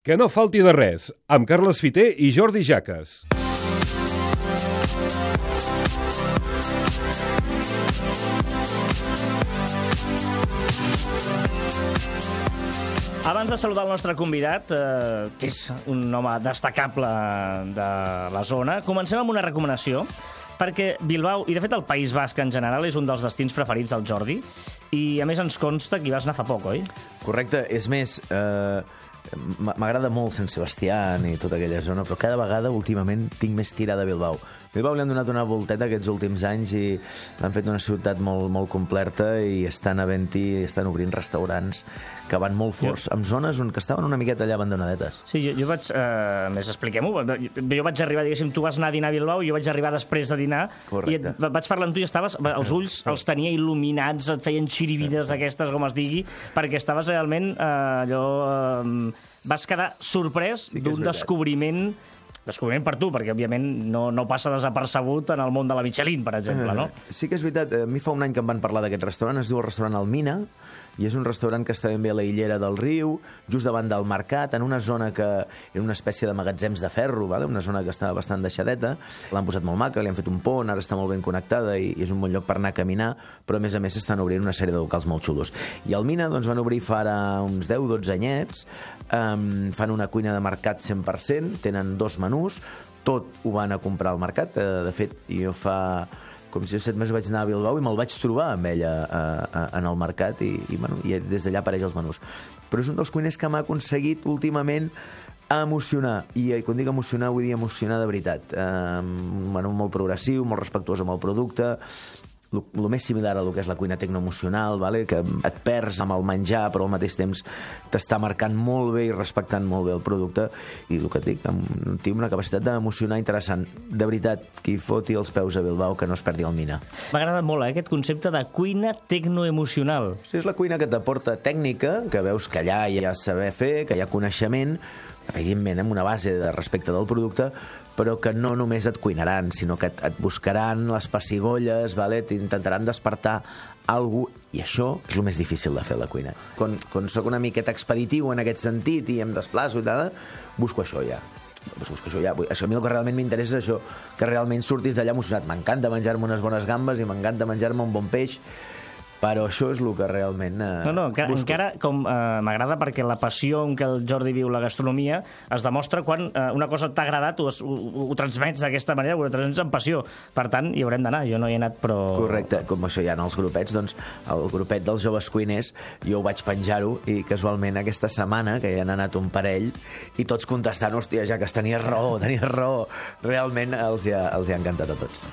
Que no falti de res, amb Carles Fiter i Jordi Jaques. Abans de saludar el nostre convidat, que és un home destacable de la zona, comencem amb una recomanació, perquè Bilbao, i de fet el País Basc en general, és un dels destins preferits del Jordi, i a més ens consta que hi vas anar fa poc, oi? Correcte, és més, m'agrada molt Sant Sebastià i tota aquella zona, però cada vegada últimament tinc més tirada a Bilbao. Bilbao li han donat una volteta aquests últims anys i l'han fet una ciutat molt completa i estan havent-hi, estan obrint restaurants que van molt forts, amb zones on que estaven una miqueta allà abandonadetes. Sí, jo vaig... més expliquem-ho. Jo vaig arribar, diguéssim, tu vas anar a dinar a Bilbao i jo vaig arribar després de dinar. Correcte. I vaig parlar amb tu i estaves... Els ulls els tenia il·luminats, et feien xirivides d'aquestes, com es digui, perquè estaves realment allò... Vas quedar sorprès d'un descobriment per tu, perquè, òbviament, no passa desapercebut en el món de la Michelin, per exemple, no? Sí que és veritat. A mi fa un any que em van parlar d'aquest restaurant. Es diu el restaurant Almina, i és un restaurant que està ben bé a la Illera del Riu, just davant del mercat, en una zona que era una espècie de magatzems de ferro, vale? Una zona que estava bastant deixadeta. L'han posat molt maca, li han fet un pont, ara està molt ben connectada i és un bon lloc per anar a caminar, però a més estan obrint una sèrie de locals molt xulos. I Almina doncs, van obrir fa ara uns 10-12 anyets, fan una cuina de mercat 100%, tenen 2 menús, tot ho van a comprar al mercat. De fet, jo fa com si 7 mesos vaig anar a Bilbao i me'l vaig trobar amb ella en el mercat i des d'allà apareix els menús. Però és un dels cuiners que m'ha aconseguit últimament emocionar, i quan dic emocionar vull dir emocionar de veritat. Molt progressiu, molt respectuós amb el producte, el més similar a lo que és la cuina tecnoemocional, vale? Que et perds amb el menjar però al mateix temps t'està marcant molt bé i respectant molt bé el producte, i el que et dic, tinc una capacitat d'emocionar interessant. De veritat, qui foti els peus a Bilbao que no es perdi el Mina. M'ha agradat molt aquest concepte de cuina tecnoemocional. Sí, és la cuina que t'aporta tècnica, que veus que allà hi ha saber fer, que hi ha coneixement, evidentment amb una base de respecte del producte, però que no només et cuinaran, sinó que et buscaran les pessigolles, vale? T'intentaran despertar alguna cosa, i això és el més difícil de fer a la cuina. Quan soc una miqueta expeditiu en aquest sentit i em desplaço i tal, busco això ja. A mi el que realment m'interessa és això, que realment surtis d'allà emocionat. M'encanta menjar-me unes bones gambes i m'encanta menjar-me un bon peix, però això és el que realment busco. Encara com m'agrada, perquè la passió en què el Jordi viu la gastronomia es demostra quan una cosa t'ha agradat, ho transmets d'aquesta manera, ho transmets amb passió. Per tant, hi haurem d'anar. Jo no hi he anat, però... Correcte, com això hi ha en els grupets, doncs el grupet dels joves cuiners, jo ho vaig penjar-ho, i casualment aquesta setmana, que hi han anat un parell, i tots contestant, hòstia, ja que tenies raó. Realment els hi ha encantat a tots.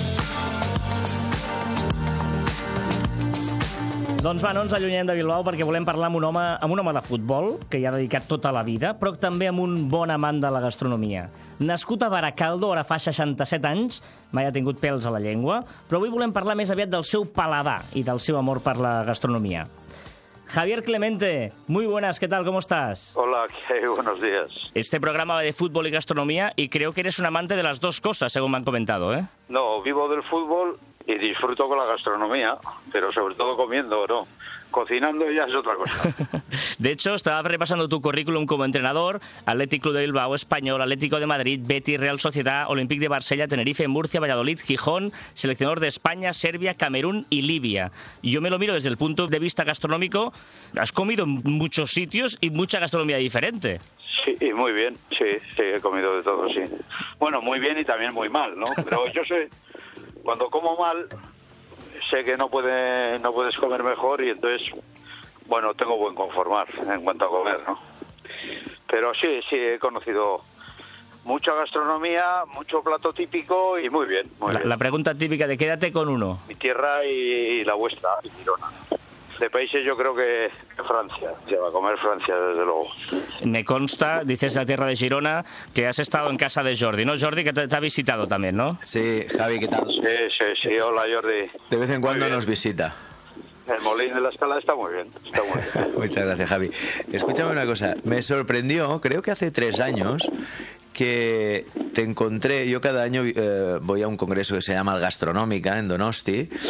Doncs va, no ens allunyem de Bilbao, perquè volem parlar amb un home de futbol, que hi ha dedicat tota la vida, però també amb un bon amant de la gastronomia. Nascut a Baracaldo, ara fa 67 anys, mai ha tingut pèls a la llengua, però avui volem parlar més aviat del seu paladar i del seu amor per la gastronomia. Javier Clemente, muy buenas, ¿qué tal? ¿Cómo estás? Hola, buenos días. Este programa va de fútbol y gastronomía y creo que eres un amante de las dos cosas, según me han comentado, ¿eh? No, vivo del fútbol y disfruto con la gastronomía, pero sobre todo comiendo, ¿no? Cocinando ya es otra cosa. De hecho, estaba repasando tu currículum como entrenador: Athletic Club de Bilbao, Español, Atlético de Madrid, Betis, Real Sociedad, Olympique de Marsella, Tenerife, Murcia, Valladolid, Gijón, seleccionador de España, Serbia, Camerún y Libia. Y yo me lo miro desde el punto de vista gastronómico. Has comido en muchos sitios y mucha gastronomía diferente. Sí, muy bien, sí, he comido de todo, sí. Bueno, muy bien y también muy mal, ¿no? Pero yo sé, cuando como mal, sé que no puedes comer mejor, y entonces, bueno, tengo buen conformar en cuanto a comer, ¿no? Pero sí, he conocido mucha gastronomía, mucho plato típico y muy bien, muy bien. La pregunta típica de quédate con uno. Mi tierra y la vuestra, y Girona. De países yo creo que Francia, se va a comer Francia desde luego. Me consta, dices la tierra de Girona, que has estado en casa de Jordi, ¿no? Jordi, que te ha visitado también, ¿no? Sí, Javi, ¿qué tal? Sí, hola Jordi. De vez en cuando nos visita. El Molín de la Escala está muy bien, Muchas gracias, Javi. Escúchame una cosa, me sorprendió, creo que hace 3 años, que te encontré, yo cada año voy a un congreso que se llama el Gastronómica en Donosti,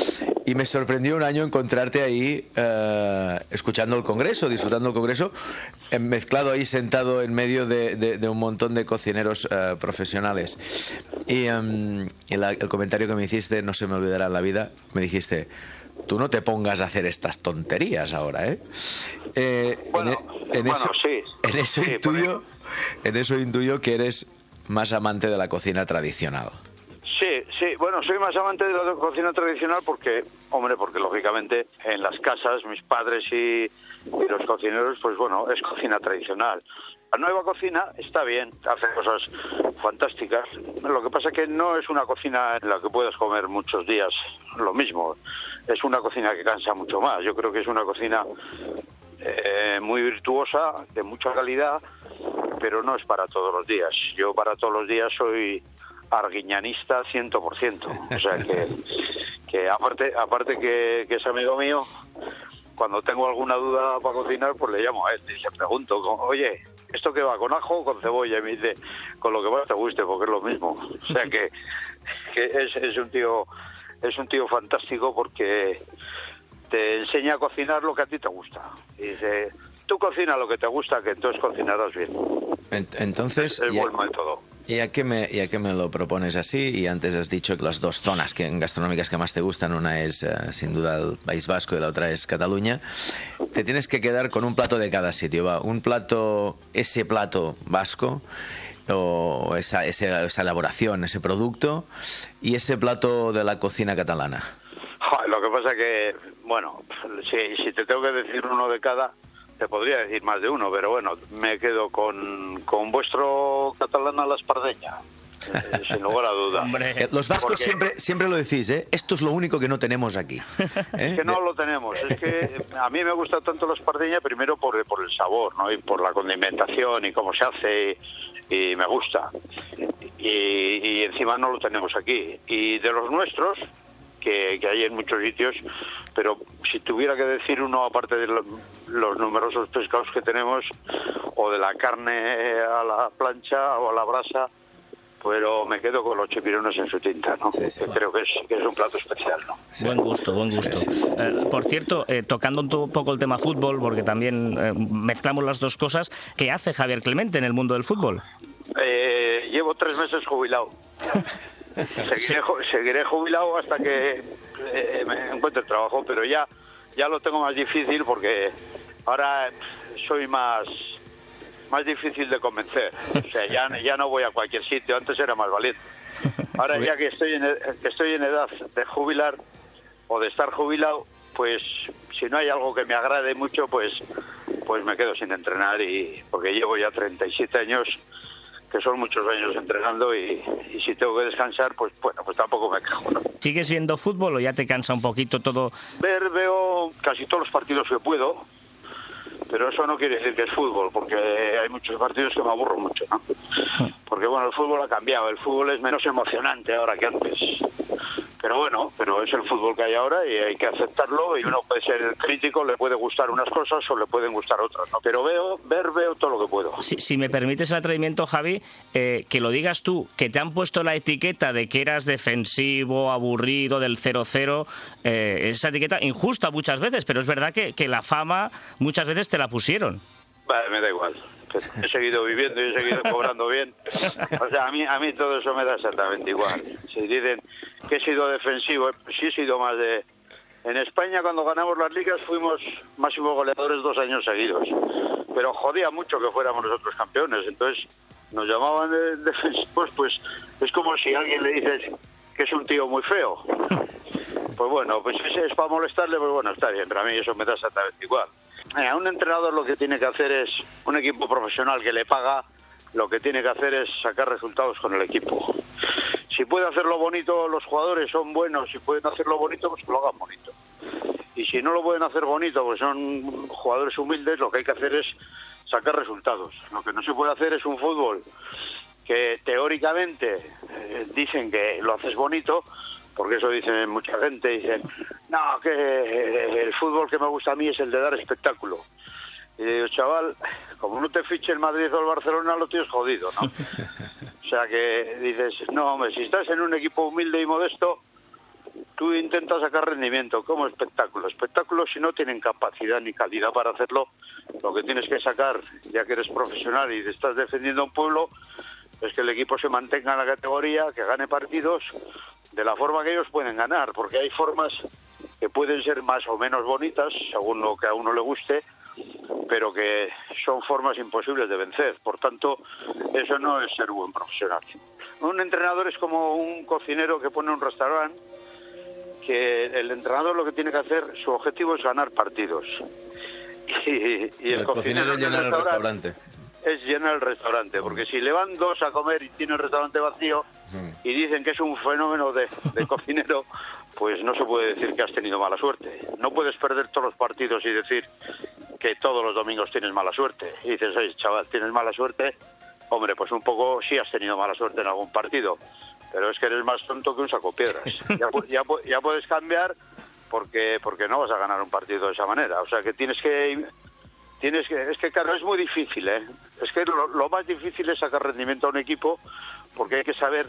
Y me sorprendió un año encontrarte ahí escuchando el Congreso, disfrutando el Congreso, mezclado ahí, sentado en medio de un montón de cocineros profesionales. Y el comentario que me hiciste, no se me olvidará en la vida, me dijiste: tú no te pongas a hacer estas tonterías ahora, ¿eh? En eso intuyo que eres más amante de la cocina tradicional. Sí, bueno, soy más amante de la cocina tradicional porque lógicamente en las casas mis padres y los cocineros, pues bueno, es cocina tradicional. La nueva cocina está bien, hace cosas fantásticas. Lo que pasa es que no es una cocina en la que puedas comer muchos días lo mismo. Es una cocina que cansa mucho más. Yo creo que es una cocina muy virtuosa, de mucha calidad, pero no es para todos los días. Yo para todos los días soy arguiñanista 100%. O sea que aparte que es amigo mío, cuando tengo alguna duda para cocinar, pues le llamo a él y le pregunto: oye, ¿esto qué va, con ajo o con cebolla? Y me dice: con lo que más te guste, porque es lo mismo. O sea que es un tío fantástico, porque te enseña a cocinar lo que a ti te gusta. Y dice: tú cocina lo que te gusta, que entonces cocinarás bien. Entonces, es buen método. Ya que me lo propones así, y antes has dicho que las dos zonas gastronómicas que más te gustan, una es sin duda el País Vasco y la otra es Cataluña, te tienes que quedar con un plato de cada sitio, ¿va? Ese plato vasco, o esa elaboración, ese producto, y ese plato de la cocina catalana. Lo que pasa que, bueno, si te tengo que decir uno de cada, te podría decir más de uno, pero bueno, me quedo con vuestro catalán a la espardeña, sin lugar a duda. Los vascos siempre lo decís, ¿eh? Esto es lo único que no tenemos aquí. Es que no lo tenemos. Es que a mí me gusta tanto la espardeña, primero por el sabor, ¿no? Y por la condimentación y cómo se hace, y me gusta. Y encima no lo tenemos aquí. Y de los nuestros, que hay en muchos sitios, pero si tuviera que decir uno, aparte de los numerosos pescados que tenemos, o de la carne a la plancha o a la brasa, pero me quedo con los chipirones en su tinta, ¿no? Sí. Que creo que es un plato especial, ¿no? Sí. Buen gusto. Sí. Por cierto, tocando un poco el tema fútbol, porque también mezclamos las dos cosas, ¿qué hace Javier Clemente en el mundo del fútbol? Llevo 3 meses jubilado. Seguiré jubilado hasta que me encuentre trabajo, pero ya lo tengo más difícil, porque ahora soy más difícil de convencer. O sea, ya no voy a cualquier sitio. Antes era más valiente. Ahora ya que estoy en edad de jubilar o de estar jubilado, pues si no hay algo que me agrade mucho, pues me quedo sin entrenar, porque llevo ya 37 años, que son muchos años entrenando, y si tengo que descansar, pues bueno, pues tampoco me quejo, ¿no? ¿Sigues viendo fútbol o ya te cansa un poquito todo? Veo casi todos los partidos que puedo, pero eso no quiere decir que es fútbol, porque hay muchos partidos que me aburro mucho, ¿no? Porque bueno, el fútbol ha cambiado, el fútbol es menos emocionante ahora que antes. Pero bueno, es el fútbol que hay ahora y hay que aceptarlo, y uno puede ser crítico, le puede gustar unas cosas o le pueden gustar otras, ¿no? Pero veo todo lo que puedo. Si me permites el atrevimiento, Javi, que lo digas tú, que te han puesto la etiqueta de que eras defensivo, aburrido, del 0-0, esa etiqueta injusta muchas veces, pero es verdad que la fama muchas veces te la pusieron. Vale, me da igual. He seguido viviendo y he seguido cobrando bien. O sea, a mí todo eso me da exactamente igual. Si dicen que he sido defensivo, sí he sido más de... En España, cuando ganamos las ligas, fuimos máximos goleadores 2 años seguidos. Pero jodía mucho que fuéramos nosotros campeones. Entonces, nos llamaban defensivos, pues es como si a alguien le dices que es un tío muy feo. Pues bueno, pues si es para molestarle, pues bueno, está bien. Pero a mí eso me da exactamente igual. A un entrenador lo que tiene que hacer es, un equipo profesional que le paga, lo que tiene que hacer es sacar resultados con el equipo. Si puede hacerlo bonito, los jugadores son buenos. Si pueden hacerlo bonito, pues que lo hagan bonito. Y si no lo pueden hacer bonito, pues son jugadores humildes, lo que hay que hacer es sacar resultados. Lo que no se puede hacer es un fútbol que teóricamente dicen que lo haces bonito, porque eso dicen mucha gente, dicen, no, que el fútbol que me gusta a mí es el de dar espectáculo. Y digo, chaval, como no te fiche el Madrid o el Barcelona, lo tienes jodido, ¿no? O sea que dices, no, hombre, si estás en un equipo humilde y modesto, tú intentas sacar rendimiento como espectáculo. Espectáculo, si no tienen capacidad ni calidad para hacerlo, lo que tienes que sacar, ya que eres profesional y estás defendiendo a un pueblo, es que el equipo se mantenga en la categoría, que gane partidos de la forma que ellos pueden ganar, porque hay formas que pueden ser más o menos bonitas, según lo que a uno le guste, pero que son formas imposibles de vencer. Por tanto, eso no es ser buen profesional. Un entrenador es como un cocinero que pone un restaurante, que el entrenador lo que tiene que hacer, su objetivo es ganar partidos. Y el cocinero es llenar el restaurante. Es llenar el restaurante, porque si le van dos a comer y tiene el restaurante vacío y dicen que es un fenómeno de cocinero, pues no se puede decir que has tenido mala suerte. No puedes perder todos los partidos y decir que todos los domingos tienes mala suerte. Y dices, oye, chaval, tienes mala suerte. Hombre, pues un poco sí has tenido mala suerte en algún partido, pero es que eres más tonto que un saco de piedras. Ya puedes cambiar porque no vas a ganar un partido de esa manera. O sea que es que claro, es muy difícil, ¿eh? Es que lo más difícil es sacar rendimiento a un equipo, porque hay que saber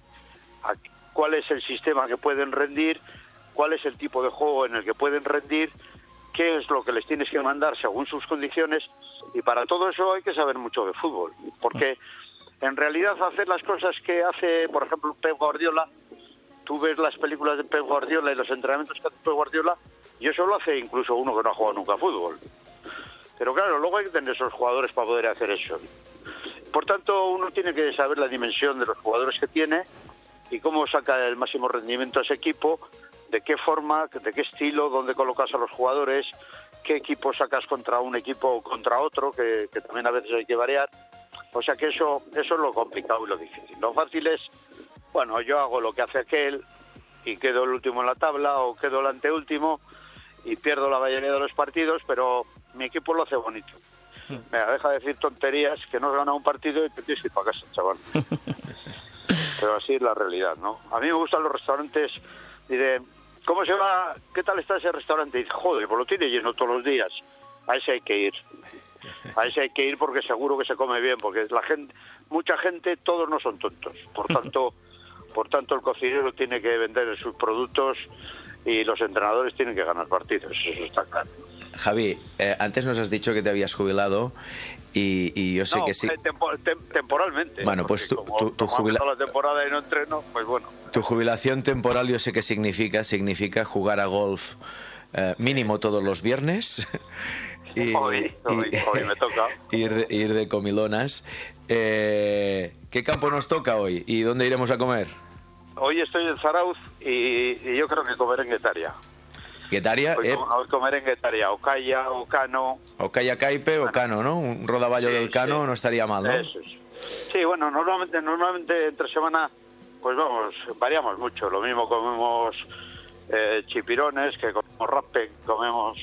cuál es el sistema que pueden rendir, cuál es el tipo de juego en el que pueden rendir, qué es lo que les tienes que mandar según sus condiciones, y para todo eso hay que saber mucho de fútbol, porque en realidad hacer las cosas que hace, por ejemplo, Pep Guardiola, tú ves las películas de Pep Guardiola y los entrenamientos que hace Pep Guardiola, y eso lo hace incluso uno que no ha jugado nunca a fútbol. Pero claro, luego hay que tener esos jugadores para poder hacer eso. Por tanto, uno tiene que saber la dimensión de los jugadores que tiene y cómo saca el máximo rendimiento a ese equipo, de qué forma, de qué estilo, dónde colocas a los jugadores, qué equipo sacas contra un equipo o contra otro, que también a veces hay que variar. O sea que eso es lo complicado y lo difícil. Lo fácil es, bueno, yo hago lo que hace aquel y quedo el último en la tabla o quedo el anteúltimo y pierdo la mayoría de los partidos, pero mi equipo lo hace bonito. Mira, deja de decir tonterías, que no has ganado un partido y te tienes que ir para casa, chaval. Pero así es la realidad, ¿no? A mí me gustan los restaurantes y de, ¿cómo se va? ¿Qué tal está ese restaurante? Y dice, joder, pues lo tiene lleno todos los días. A ese hay que ir. A ese hay que ir porque seguro que se come bien, porque la gente, mucha gente, todos no son tontos. Por tanto, el cocinero tiene que vender sus productos y los entrenadores tienen que ganar partidos, eso está claro. Javi, antes nos has dicho que te habías jubilado y yo sé que sí. Temporalmente. Bueno, pues tu la temporada y no entreno, pues bueno. Tu jubilación temporal yo sé que significa jugar a golf mínimo todos los viernes. Hoy me toca. Ir de comilonas. ¿Qué campo nos toca hoy y dónde iremos a comer? Hoy estoy en Zarauz y yo creo que comeré en Guetaria. ¿Guetaria? Hoy comeré en Guetaria, o Calla, o Cano. O Calla Caipe o Cano, ¿no? Un rodaballo del Cano no estaría mal, ¿no? Eso es. Sí, bueno, normalmente entre semana, pues vamos, variamos mucho. Lo mismo comemos chipirones, que comemos rape, comemos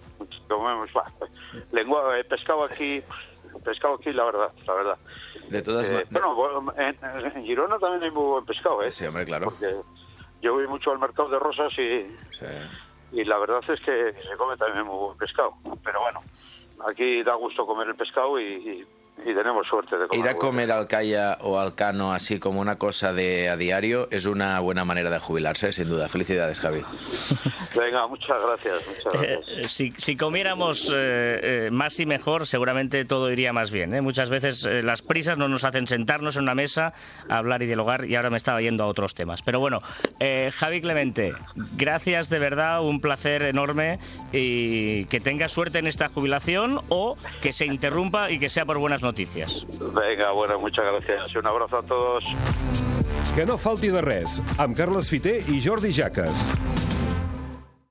pescado aquí, la verdad. De todas maneras. Bueno, en Girona también hay muy buen pescado, ¿eh? Sí, hombre, claro. Porque yo voy mucho al mercado de Rosas y la verdad es que se come también muy buen pescado. Pero bueno, aquí da gusto comer el pescado y tenemos suerte de comer. Ir a comer al Calla o al Cano así como una cosa de a diario es una buena manera de jubilarse, sin duda. Felicidades, Javi. Venga, muchas gracias. Si comiéramos más y mejor, seguramente todo iría más bien, ¿eh? Muchas veces las prisas no nos hacen sentarnos en una mesa a hablar y dialogar, y ahora me estaba yendo a otros temas. Pero bueno, Javi Clemente, gracias de verdad, un placer enorme, y que tengas suerte en esta jubilación o que se interrumpa y que sea por buenas noticias. Venga, bueno, muchas gracias. Un abrazo a todos. Que no falti de res, amb Carles Fiter i Jordi Jaques.